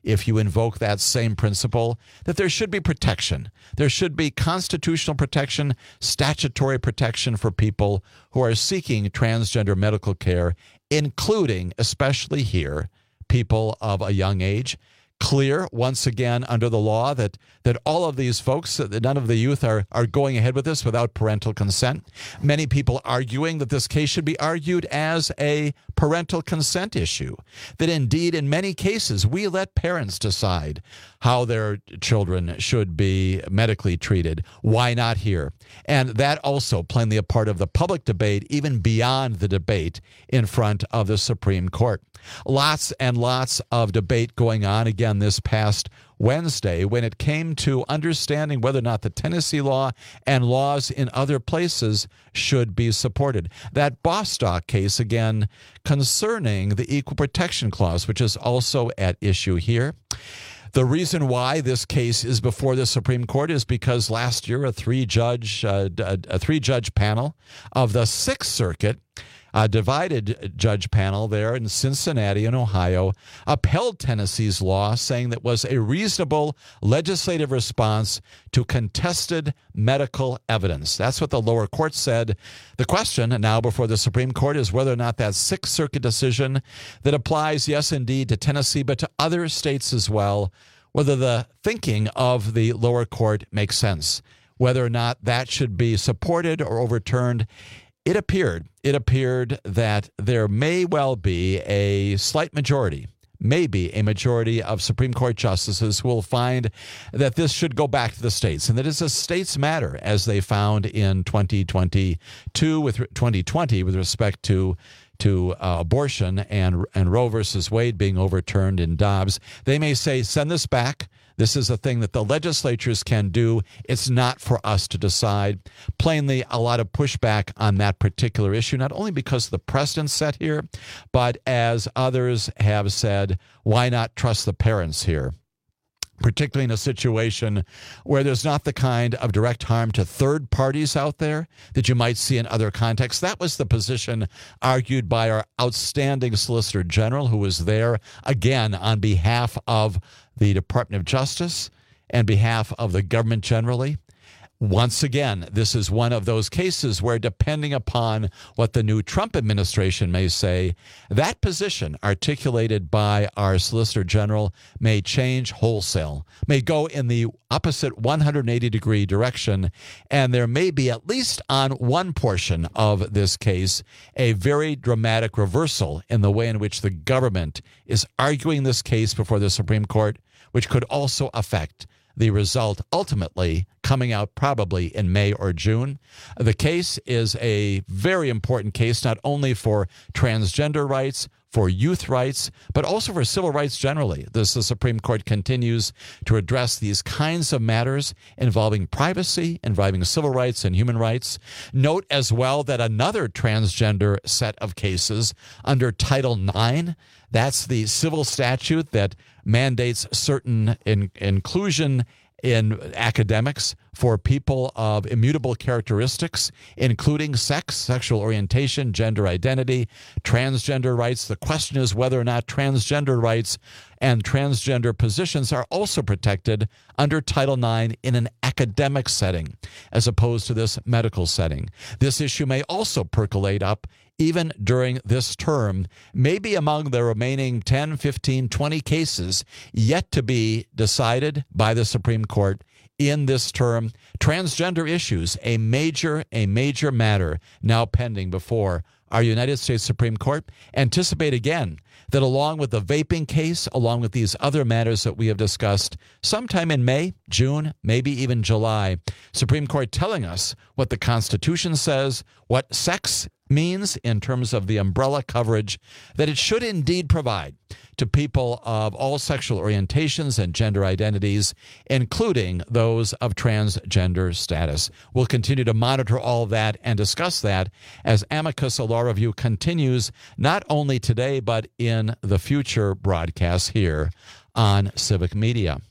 if you invoke that same principle, that there should be protection. There should be constitutional protection, statutory protection for people who are seeking transgender medical care, including, especially here, people of a young age. Clear, once again, under the law that, that all of these folks, that none of the youth are, are going ahead with this without parental consent. Many people arguing that this case should be argued as a parental consent issue, that indeed in many cases we let parents decide how their children should be medically treated. Why not here? And that also plainly a part of the public debate, even beyond the debate in front of the Supreme Court. Lots and lots of debate going on again this past Wednesday when it came to understanding whether or not the Tennessee law and laws in other places should be supported. That Bostock case, again, concerning the Equal Protection Clause, which is also at issue here. The reason why this case is before the Supreme Court is because last year a three-judge uh, a three-judge panel of the Sixth Circuit, a divided judge panel there in Cincinnati in Ohio, upheld Tennessee's law, saying that was a reasonable legislative response to contested medical evidence. That's what the lower court said. The question now before the Supreme Court is whether or not that Sixth Circuit decision that applies, yes, indeed, to Tennessee, but to other states as well, whether the thinking of the lower court makes sense, whether or not that should be supported or overturned. It appeared, it appeared that there may well be a slight majority, maybe a majority of Supreme Court justices who will find that this should go back to the states and that it's a states matter, as they found in twenty twenty-two with twenty twenty with respect to to uh, abortion and and Roe versus Wade being overturned in Dobbs. They may say, send this back. This is a thing that the legislatures can do. It's not for us to decide. Plainly, a lot of pushback on that particular issue, not only because of the precedent set here, but as others have said, why not trust the parents here? Particularly in a situation where there's not the kind of direct harm to third parties out there that you might see in other contexts. That was the position argued by our outstanding Solicitor General, who was there, again, on behalf of the Department of Justice and behalf of the government generally. Once again, this is one of those cases where, depending upon what the new Trump administration may say, that position articulated by our Solicitor General may change wholesale, may go in the opposite one hundred eighty degree direction, and there may be, at least on one portion of this case, a very dramatic reversal in the way in which the government is arguing this case before the Supreme Court, which could also affect the result ultimately coming out probably in May or June. The case is a very important case, not only for transgender rights, for youth rights, but also for civil rights generally. This, the Supreme Court continues to address these kinds of matters involving privacy, involving civil rights and human rights. Note as well that another transgender set of cases under Title nine, that's the civil statute that mandates certain in, inclusion in academics for people of immutable characteristics, including sex, sexual orientation, gender identity, transgender rights. The question is whether or not transgender rights and transgender positions are also protected under Title nine in an academic setting, as opposed to this medical setting. This issue may also percolate up even during this term, maybe among the remaining ten, fifteen, twenty cases yet to be decided by the Supreme Court in this term. Transgender issues, a major, a major matter now pending before our United States Supreme Court. Anticipate again that along with the vaping case, along with these other matters that we have discussed, sometime in May, June, maybe even July, Supreme Court telling us what the Constitution says, what sex means in terms of the umbrella coverage that it should indeed provide to people of all sexual orientations and gender identities, including those of transgender status. We'll continue to monitor all of that and discuss that as Amicus, a law review, continues not only today but in the future broadcasts here on Civic Media.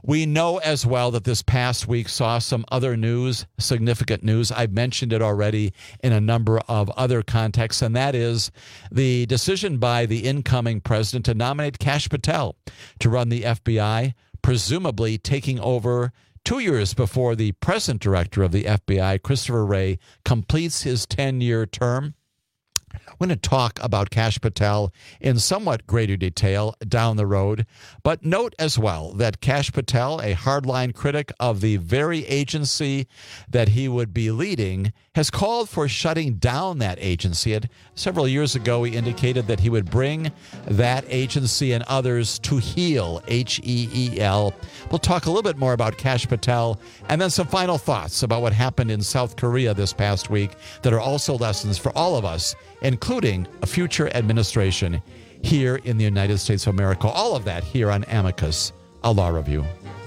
We know as well that this past week saw some other news, significant news. I've mentioned it already in a number of other contexts, and that is the decision by the incoming president to nominate Kash Patel to run the F B I, presumably taking over two years before the present director of the F B I, Christopher Wray, completes his ten-year term. I'm going to talk about Kash Patel in somewhat greater detail down the road, but note as well that Kash Patel, a hardline critic of the very agency that he would be leading, has called for shutting down that agency. And several years ago, he indicated that he would bring that agency and others to heel, H E E L. We'll talk a little bit more about Kash Patel and then some final thoughts about what happened in South Korea this past week that are also lessons for all of us, including a future administration here in the United States of America. All of that here on Amicus, a law review.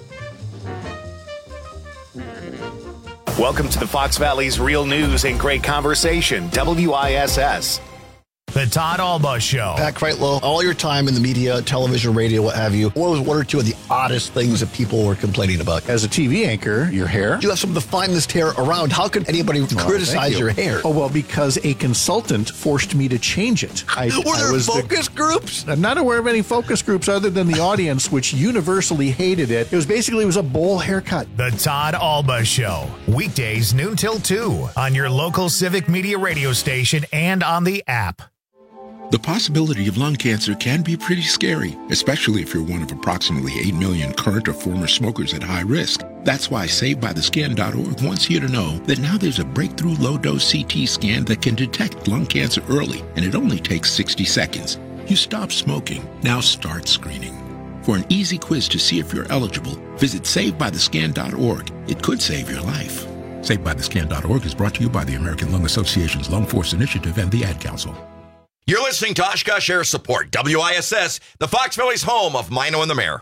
Welcome to the Fox Valley's Real News and Great Conversation, W I S S. The Todd Alba Show. Pat Kreitlow, all your time in the media, television, radio, what have you, what was one or two of the oddest things that people were complaining about? As a T V anchor, your hair. You have some of the finest hair around. How could anybody well, criticize you. your hair? Oh, well, because a consultant forced me to change it. I, were there I was focus the, groups? I'm not aware of any focus groups other than the audience, which universally hated it. It was basically, it was a bowl haircut. The Todd Alba Show. Weekdays noon till two on your local Civic Media radio station and on the app. The possibility of lung cancer can be pretty scary, especially if you're one of approximately eight million current or former smokers at high risk. That's why Saved By The Scan dot org wants you to know that now there's a breakthrough low-dose C T scan that can detect lung cancer early, and it only takes sixty seconds. You stop smoking, now start screening. For an easy quiz to see if you're eligible, visit Saved By The Scan dot org. It could save your life. Saved By The Scan dot org is brought to you by the American Lung Association's Lung Force Initiative and the Ad Council. You're listening to Oshkosh Air Support, W I S S, the Fox Valley's home of Mino and the Mayor.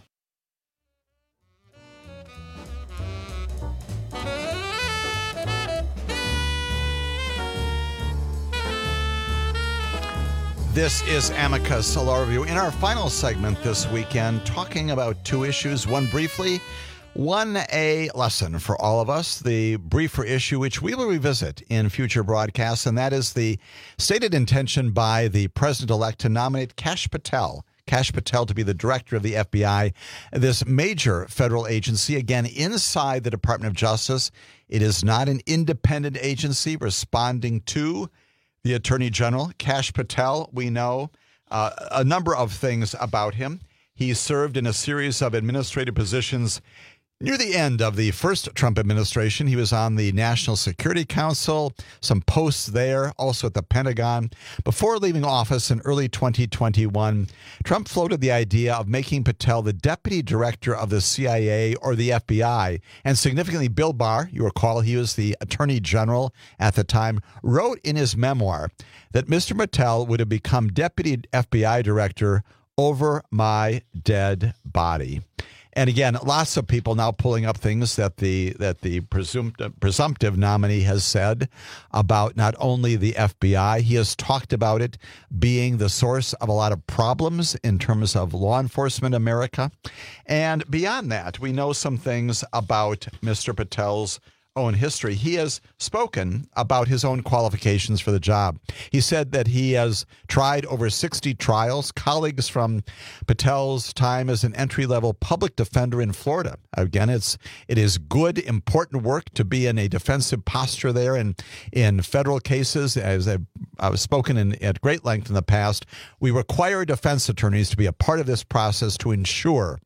This is Amicus, a law review. In our final segment this weekend, talking about two issues, one briefly, one a lesson for all of us, the briefer issue, which we will revisit in future broadcasts, and that is the stated intention by the president-elect to nominate Kash Patel, Kash Patel to be the director of the F B I, this major federal agency, again, inside the Department of Justice. It is not an independent agency responding to the Attorney General. Kash Patel, we know uh, a number of things about him. He served in a series of administrative positions near the end of the first Trump administration. He was on the National Security Council, some posts there, also at the Pentagon. Before leaving office in early twenty twenty-one, Trump floated the idea of making Patel the deputy director of the C I A or the F B I. And significantly, Bill Barr, you recall he was the attorney general at the time, wrote in his memoir that Mister Patel would have become deputy F B I director over my dead body. And again, lots of people now pulling up things that the that the presumptive, presumptive nominee has said about not only the F B I. He has talked about it being the source of a lot of problems in terms of law enforcement in America. And beyond that, we know some things about Mister Patel's own history. He has spoken about his own qualifications for the job. He said that he has tried over sixty trials. Colleagues from Patel's time as an entry-level public defender in Florida. Again, it's it is good, important work to be in a defensive posture there. And in federal cases, as I've, I've spoken in, at great length in the past, we require defense attorneys to be a part of this process to ensure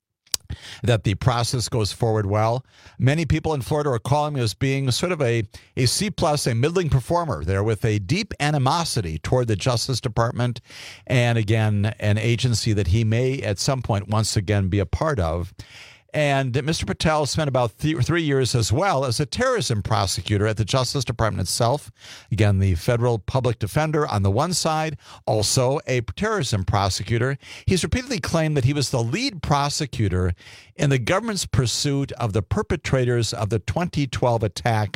that the process goes forward well. Many people in Florida are calling him as being sort of a, a C plus, a middling performer there with a deep animosity toward the Justice Department and, again, an agency that he may at some point once again be a part of. And Mister Patel spent about th- three years as well as a terrorism prosecutor at the Justice Department itself. Again, the federal public defender on the one side, also a terrorism prosecutor. He's repeatedly claimed that he was the lead prosecutor in the government's pursuit of the perpetrators of the twenty twelve attack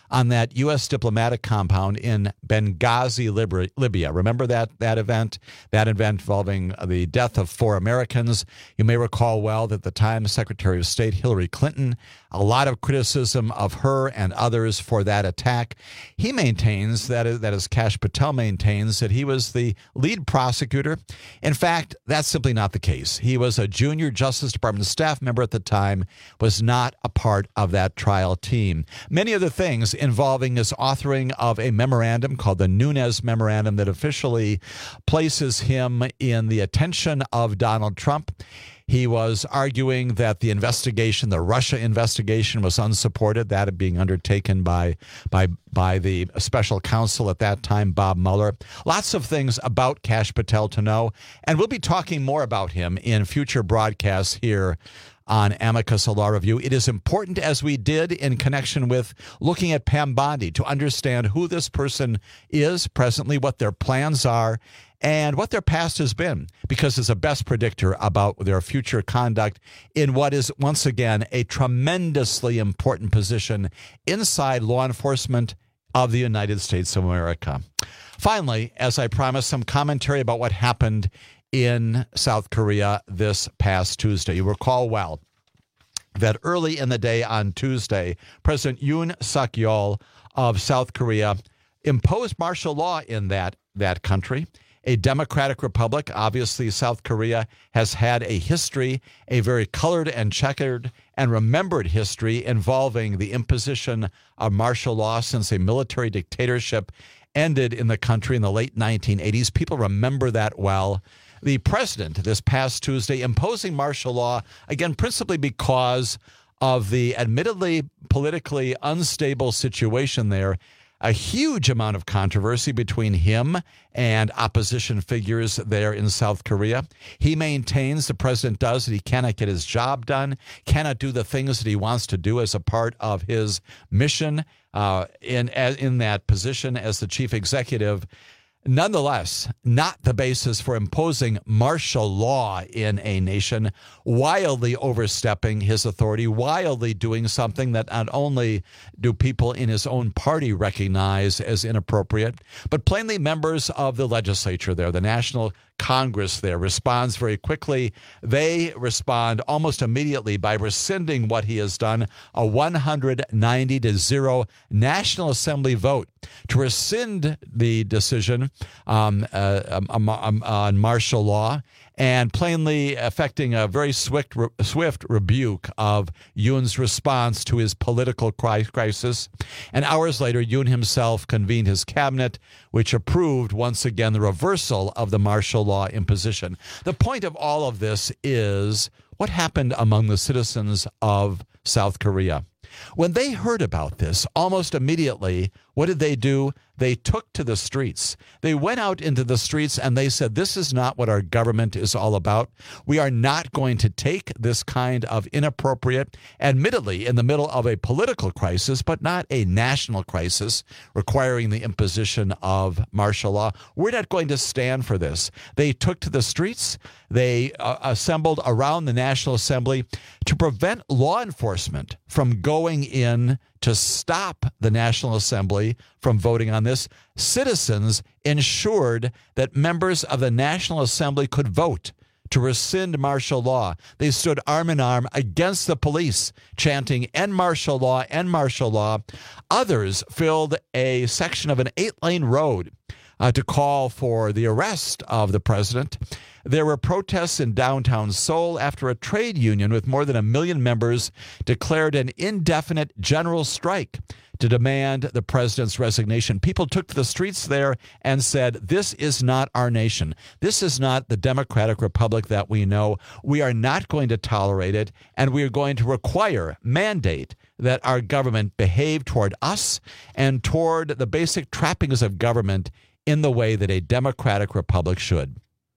on that U S diplomatic compound in Benghazi, Libya. Remember that that event? That event involving the death of four Americans. You may recall well that at the time, Secretary of State Hillary Clinton, a lot of criticism of her and others for that attack. He maintains, that is, that is Kash Patel maintains, that he was the lead prosecutor. In fact, that's simply not the case. He was a junior Justice Department staff member at the time, was not a part of that trial team. Many of the things involving his authoring of a memorandum called the Nunes Memorandum that officially places him in the attention of Donald Trump. He was arguing that the investigation, the Russia investigation, was unsupported, that being undertaken by by by the special counsel at that time, Bob Mueller. Lots of things about Kash Patel to know, and we'll be talking more about him in future broadcasts here on Amicus, a Law Review. It is important, as we did in connection with looking at Pam Bondi, to understand who this person is presently, what their plans are, and what their past has been, because it's a best predictor about their future conduct in what is, once again, a tremendously important position inside law enforcement of the United States of America. Finally, as I promised, some commentary about what happened in South Korea this past Tuesday. You recall well that early in the day on Tuesday, President Yoon Suk-yeol of South Korea imposed martial law in that, that country. A democratic republic. Obviously, South Korea has had a history, a very colored and checkered and remembered history involving the imposition of martial law since a military dictatorship ended in the country in the late nineteen eighties. People remember that well. The president this past Tuesday imposing martial law, again, principally because of the admittedly politically unstable situation there. A huge amount of controversy between him and opposition figures there in South Korea. He maintains, the president does, that he cannot get his job done, cannot do the things that he wants to do as a part of his mission uh, in, in that position as the chief executive. Nonetheless, not the basis for imposing martial law in a nation, wildly overstepping his authority, wildly doing something that not only do people in his own party recognize as inappropriate, but plainly members of the legislature there, the National Congress there, responds very quickly. They respond almost immediately by rescinding what he has done, a one hundred ninety to zero National Assembly vote to rescind the decision um, uh, um, um, on martial law, and plainly affecting a very swift, swift rebuke of Yoon's response to his political crisis. And hours later, Yoon himself convened his cabinet, which approved once again the reversal of the martial law imposition. The point of all of this is what happened among the citizens of South Korea. When they heard about this, almost immediately, what did they do? They took to the streets. They went out into the streets and they said, this is not what our government is all about. We are not going to take this kind of inappropriate, admittedly in the middle of a political crisis, but not a national crisis requiring the imposition of martial law. We're not going to stand for this. They took to the streets. They uh, assembled around the National Assembly to prevent law enforcement from going in to stop the National Assembly from voting on this. Citizens ensured that members of the National Assembly could vote to rescind martial law. They stood arm in arm against the police, chanting, "End martial law, end martial law." Others filled a section of an eight-lane road uh, to call for the arrest of the president. There were protests in downtown Seoul after a trade union with more than a million members declared an indefinite general strike to demand the president's resignation. People took to the streets there and said, this is not our nation. This is not the democratic republic that we know. We are not going to tolerate it, and we are going to require, mandate, that our government behave toward us and toward the basic trappings of government in the way that a democratic republic should.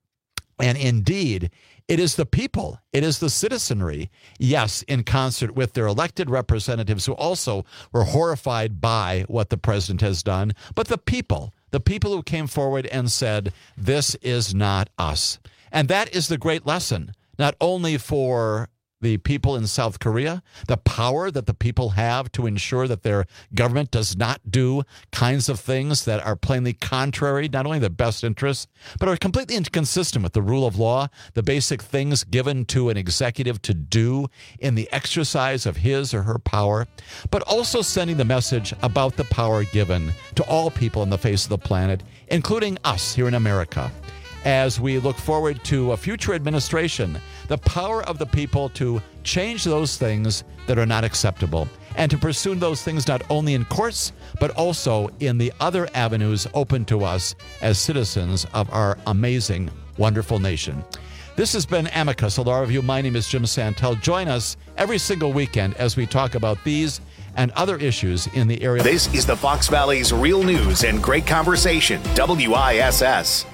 And indeed, it is the people, it is the citizenry, yes, in concert with their elected representatives who also were horrified by what the president has done, but the people, the people who came forward and said, this is not us. And that is the great lesson, not only for the people in South Korea, the power that the people have to ensure that their government does not do kinds of things that are plainly contrary, not only to their best interests, but are completely inconsistent with the rule of law, the basic things given to an executive to do in the exercise of his or her power, but also sending the message about the power given to all people on the face of the planet, including us here in America. As we look forward to a future administration, the power of the people to change those things that are not acceptable and to pursue those things not only in courts, but also in the other avenues open to us as citizens of our amazing, wonderful nation. This has been Amicus, a law review. My name is Jim Santel. Join us every single weekend as we talk about these and other issues in the area. This is the Fox Valley's Real News and Great Conversation, W I S S.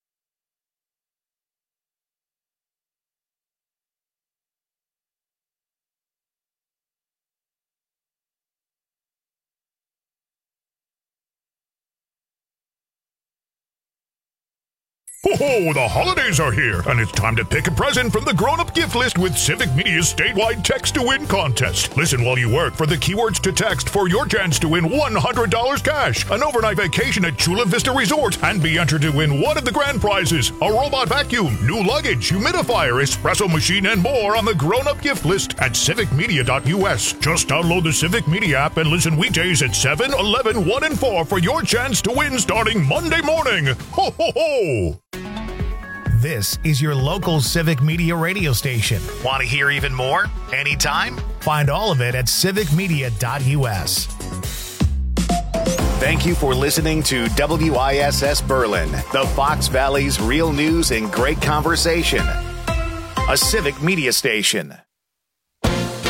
Ho-ho, the holidays are here, and it's time to pick a present from the grown-up gift list with Civic Media's statewide text-to-win contest. Listen while you work for the keywords to text for your chance to win one hundred dollars cash, an overnight vacation at Chula Vista Resort, and be entered to win one of the grand prizes, a robot vacuum, new luggage, humidifier, espresso machine, and more on the grown-up gift list at civic media dot U S. Just download the Civic Media app and listen weekdays at seven, eleven, one, and four for your chance to win starting Monday morning. Ho, ho, ho! This is your local Civic Media radio station. Want to hear even more? Anytime? Find all of it at civic media dot U S. Thank you for listening to W I S S Berlin, the Fox Valley's Real News and Great Conversation, a Civic Media station.